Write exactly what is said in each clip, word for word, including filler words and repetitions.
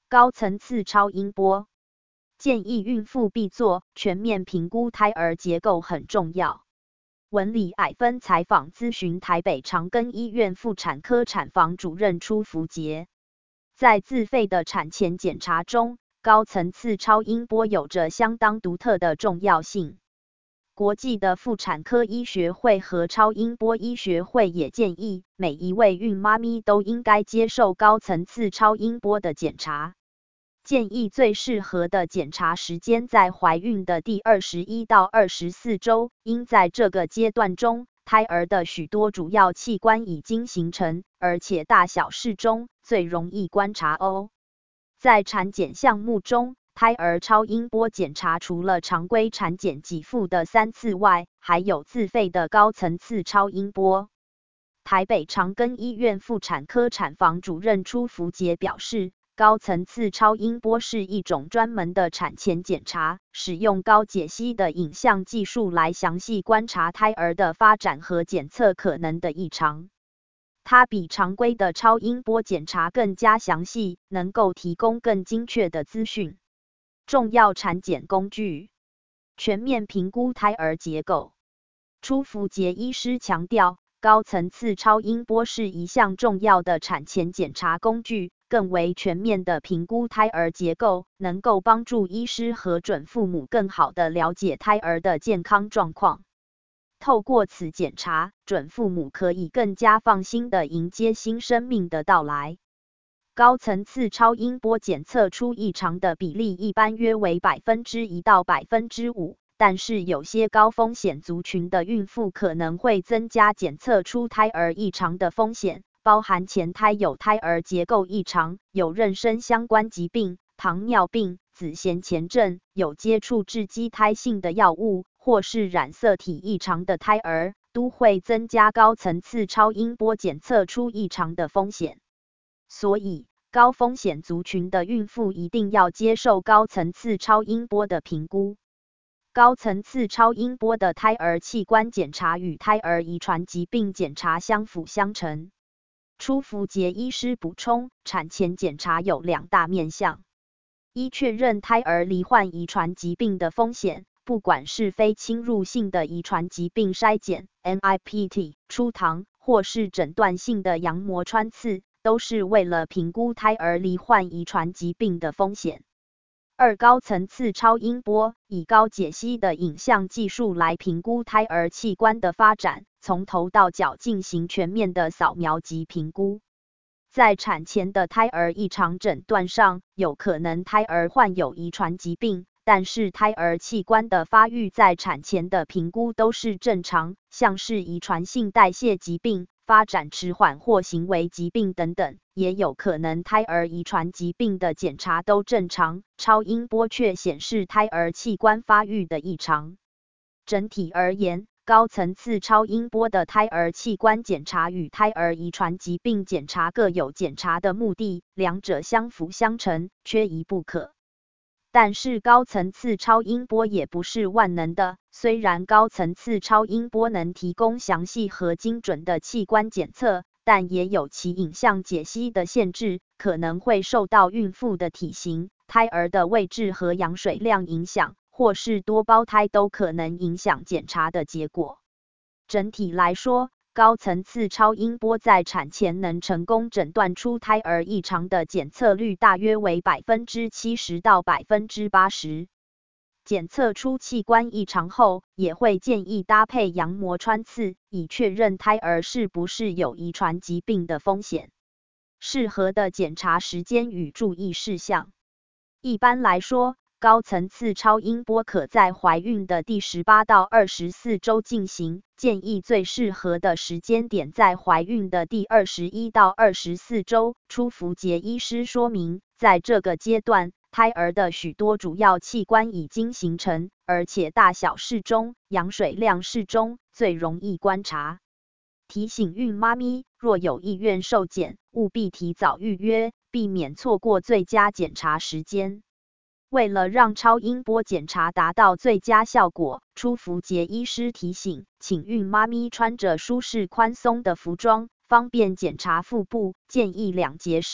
高层次超音波。建议孕妇必做全面评估，胎儿结构很重要。文理矮分采访咨询台北长庚医院妇产科产房主任初福杰，在自费的产前检查中，高层次超音波有着相当独特的重要性。国际的妇产科医学会和超音波医学会也建议，每一位孕妈咪都应该接受高层次超音波的检查。建议最适合的检查时间在怀孕的第二十一到二十四周，因在这个阶段中，胎儿的许多主要器官已经形成，而且大小适中，最容易观察哦。在产检项目中，胎儿超音波检查除了常规产检给付的三次外，还有自费的高层次超音波。台北长庚医院妇产科产房主任初福杰表示，高层次超音波是一种专门的产前检查，使用高解析的影像技术来详细观察胎儿的发展和检测可能的异常。它比常规的超音波检查更加详细，能够提供更精确的资讯。重要产检工具，全面评估胎儿结构。初福杰医师强调，高层次超音波是一项重要的产前检查工具，更为全面的评估胎儿结构，能够帮助医师和准父母更好地了解胎儿的健康状况。透过此检查，准父母可以更加放心地迎接新生命的到来。高层次超音波检测出异常的比例一般约为百分之一到百分之五，但是有些高风险族群的孕妇可能会增加检测出胎儿异常的风险，包含前胎有胎儿结构异常、有妊娠相关疾病、糖尿病、子痫前症、有接触致畸胎性的药物，或是染色体异常的胎儿，都会增加高层次超音波检测出异常的风险。所以，高风险族群的孕妇一定要接受高层次超音波的评估。高层次超音波的胎儿器官检查与胎儿遗传疾病检查相辅相成。初福杰医师补充，产前检查有两大面向：一、确认胎儿罹患遗传疾病的风险，不管是非侵入性的遗传疾病筛检 N I P T 出糖，或是诊断性的羊膜穿刺，都是为了评估胎儿罹患遗传疾病的风险。二、高层次超音波以高解析的影像技术来评估胎儿器官的发展，从头到脚进行全面的扫描及评估。在产前的胎儿异常诊断上，有可能胎儿患有遗传疾病，但是胎儿器官的发育在产前的评估都是正常，像是遗传性代谢疾病、发展迟缓或行为疾病等等，也有可能胎儿遗传疾病的检查都正常，超音波却显示胎儿器官发育的异常。整体而言，高层次超音波的胎儿器官检查与胎儿遗传疾病检查各有检查的目的，两者相辅相成，缺一不可。但是高层次超音波也不是万能的，虽然高层次超音波能提供详细和精准的器官检测，但也有其影像解析的限制，可能会受到孕妇的体型、胎儿的位置和羊水量影响，或是多胞胎都可能影响检查的结果。整体来说，高层次超音波在产前能成功诊断出胎儿异常的检测率大约为 百分之七十 到 百分之八十。检测出器官异常后，也会建议搭配羊膜穿刺，以确认胎儿是不是有遗传疾病的风险。适合的检查时间与注意事项。一般来说，高层次超音波可在怀孕的第十八到二十四周进行，建议最适合的时间点在怀孕的第二十一到二十四周。初福杰医师说明，在这个阶段，胎儿的许多主要器官已经形成，而且大小适中，羊水量适中，最容易观察。提醒孕妈咪，若有意愿受检，务必提早预约，避免错过最佳检查时间。为了让超音波检查达到最佳效果，初福杰医师提醒，请孕妈咪穿着舒适宽松的服装，方便检查腹部，建议两节式，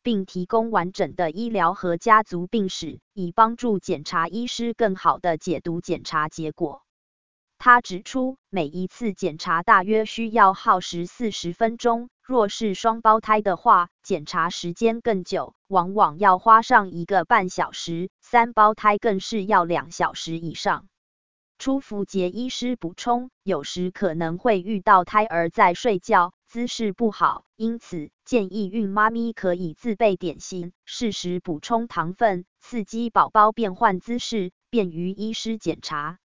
并提供完整的医疗和家族病史，以帮助检查医师更好地解读检查结果。他指出，每一次检查大约需要耗时四十分钟，若是双胞胎的话，检查时间更久，往往要花上一个半小时，三胞胎更是要两小时以上。初服节医师补充，有时可能会遇到胎儿在睡觉，姿势不好，因此建议孕妈咪可以自备点心，适时补充糖分，刺激宝宝变换姿势，便于医师检查。